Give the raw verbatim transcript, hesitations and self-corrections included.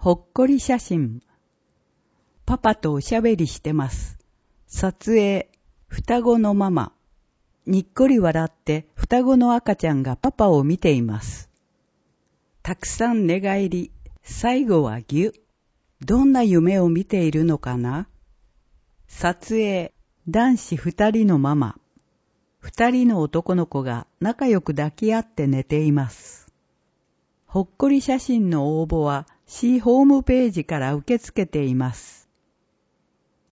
ほっこり写真。パパとおしゃべりしてます。撮影、双子のママ。にっこり笑って双子の赤ちゃんがパパを見ています。たくさん寝返り、最後はぎゅ。どんな夢を見ているのかな？撮影、男子二人のママ。二人の男の子が仲良く抱き合って寝ています。ほっこり写真の応募は市ホームページから受け付けています。